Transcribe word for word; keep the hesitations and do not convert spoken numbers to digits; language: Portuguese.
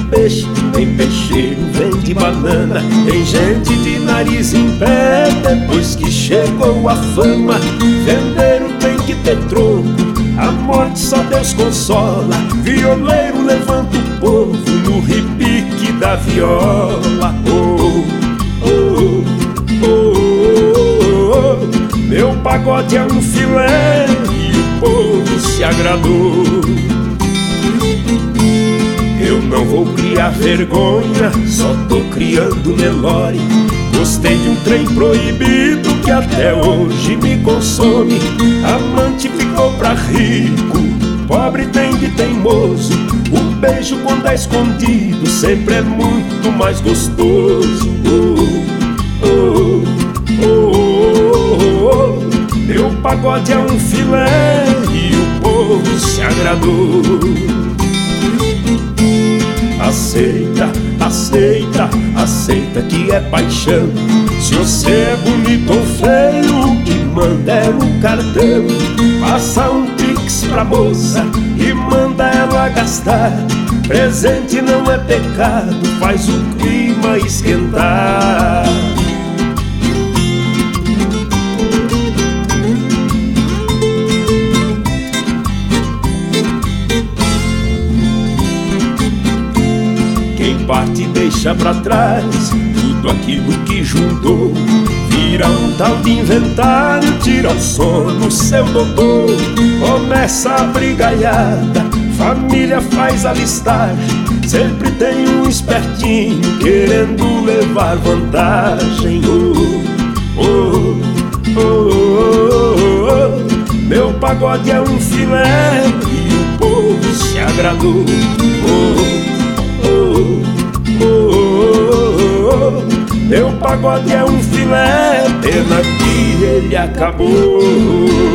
peixe, tem peixeiro, vende banana. Tem gente de nariz em pé depois que chegou a fama. Vendeiro tem que ter troco, a morte só Deus consola. Violeiro levanta o povo no repique da viola. Oh, oh, oh, oh, oh. Meu pagode é um filé e o povo se agradou. Eu não vou criar vergonha, só tô criando Nelore. Gostei de um trem proibido que até hoje me consome. Amante ficou pra rico, pobre tem de teimoso. Um beijo quando é escondido sempre é muito mais gostoso. Oh, oh, oh, oh, oh. Meu pagode é um filé e o povo se agradou. Aceita, aceita, aceita que é paixão. Se você é bonito ou feio, o que manda é o cartão. Passa um pix pra moça e manda ela gastar. Presente não é pecado, faz o clima esquentar. Quem parte deixa pra trás tudo aquilo que juntou. Vira um tal de inventário, tira o sono, seu doutor. Começa a brigaiada, família faz a listagem. Sempre tem um espertinho querendo levar vantagem. Oh, oh, oh, oh, oh. Meu pagode é um filé e o povo se agradou. Oh, oh, oh, oh, oh. Meu pagode é um filé, pena que ele acabou.